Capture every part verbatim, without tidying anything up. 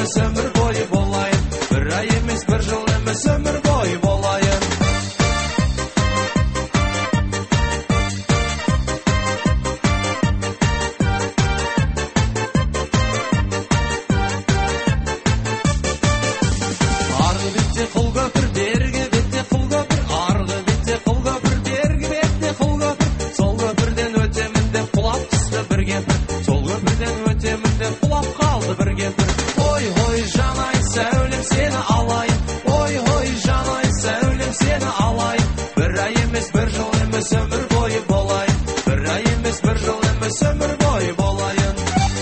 емес өмір бойы болайын, бір ай емес бір жыл емес өмір бойы болайын. Арғы бетте қыл көпір, бергі бетте қыл көпір, арғы бетте қыл көпір, бергі бетте қыл көпір. Сол көпірден өтемін деп құлап түсті бір кемпір, сол көпірден өтемін деп құлап қалды бір кемпір. Ой, ой, жанай, сәулем сені алайын, ой, ой, жанай, сәулем сені алайын, бір ай емес бір жыл емес өмір бойы болайын, бір ай емес бір жыл емес өмір бойы болайын.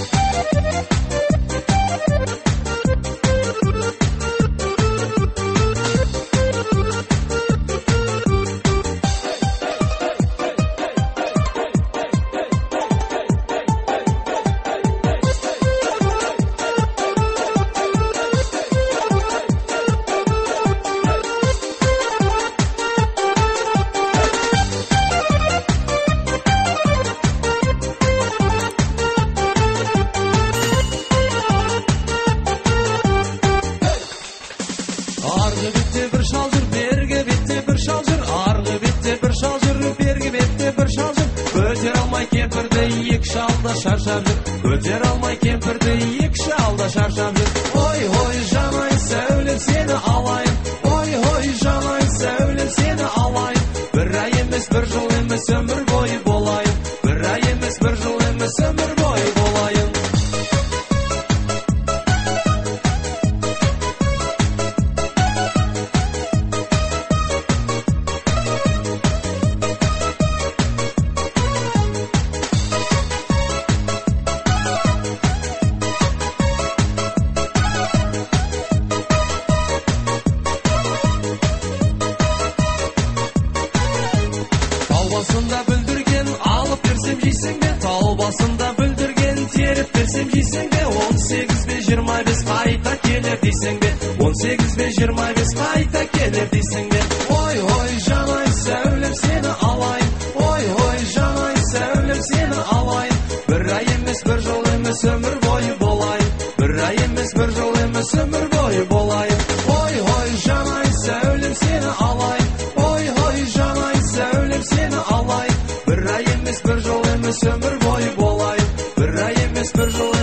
Арғы бетте бір шал жүр, бергі бетте бір шал жүр, арғы бетте бір шал жүр, бергі бетте бір шал жүр. Көтер алмай кемпірді екі шалда шаршап жүр, көтер алмай кемпірді екі шалда шаршап жүр. Ой, ой, жанай, сәулем сені алайын, ой, ой, жанай, сәулем сені алайын, бір ай емес бір жыл емес өмір бойы болайын, бір ай емес бір жыл емес өмір бойы болайын. Басында бүлдірген алып берсем жейсің бе, тау басында бүлдірген теріп берсем жейсің бе, он сегіз бе жиырма бес қайта келер дейсің бе, он сегіз бе жиырма бес қайта келер дейсің бе. Ой, ой, жанай, сәулем сені алайын, ой, ой, жанай, сәулем сені алайын, бір ай емес бір жыл емес өмір бойы болайын, бір ай емес бір жыл емес өмір бойы болайын. Ой, ой, жанай, сәулем сені алайын, ой, ой, жанай, сәулем сені алайын, бір ай емес бір жыл емес өмір бойы болайын, бір ай емес бір жыл